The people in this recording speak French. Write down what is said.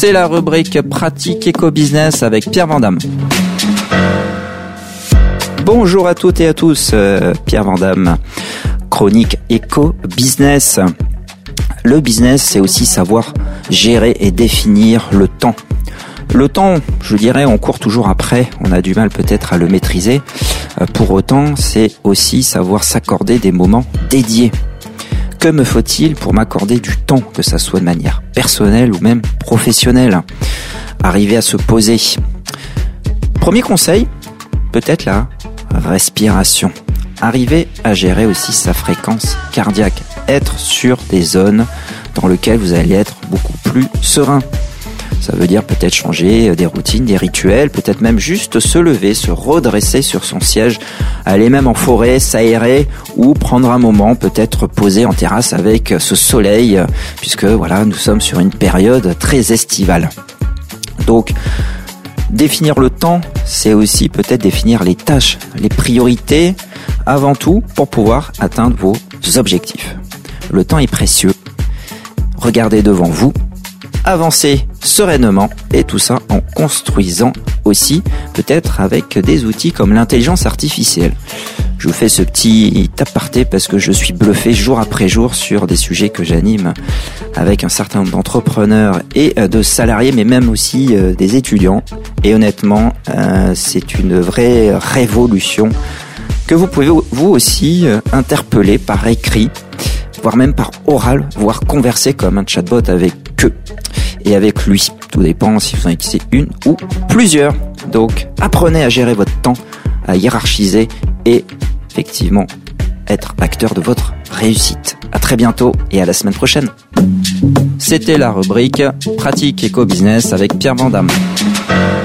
C'est la rubrique pratique éco-business avec Pierre Vandamme. Bonjour à toutes et à tous, Pierre Vandamme, chronique éco-business. Le business, c'est aussi savoir gérer et définir le temps. Le temps, je dirais, on court toujours après, on a du mal peut-être à le maîtriser. Pour autant, c'est aussi savoir s'accorder des moments dédiés. Que me faut-il pour m'accorder du temps, que ça soit de manière personnelle ou même professionnelle? Arriver à se poser. Premier conseil, peut-être la respiration. Arriver à gérer aussi sa fréquence cardiaque. Être sur des zones dans lesquelles vous allez être beaucoup plus serein. Ça veut dire peut-être changer des routines, des rituels, peut-être même juste se lever, se redresser sur son siège, aller même en forêt, s'aérer ou prendre un moment, peut-être poser en terrasse avec ce soleil, puisque voilà, nous sommes sur une période très estivale. Donc, définir le temps, c'est aussi peut-être définir les tâches, les priorités, avant tout pour pouvoir atteindre vos objectifs. Le temps est précieux. Regardez devant vous. Avancer sereinement et tout ça en construisant aussi peut-être avec des outils comme l'intelligence artificielle. Je vous fais ce petit aparté parce que je suis bluffé jour après jour sur des sujets que j'anime avec un certain nombre d'entrepreneurs et de salariés, mais même aussi des étudiants. Et honnêtement, c'est une vraie révolution que vous pouvez vous aussi interpeller par écrit, voire même par oral, voire converser comme un chatbot avec eux et avec lui. Tout dépend si vous en utilisez une ou plusieurs. Donc, apprenez à gérer votre temps, à hiérarchiser et effectivement être acteur de votre réussite. À très bientôt et à la semaine prochaine. C'était la rubrique pratique éco-business avec Pierre Vandamme.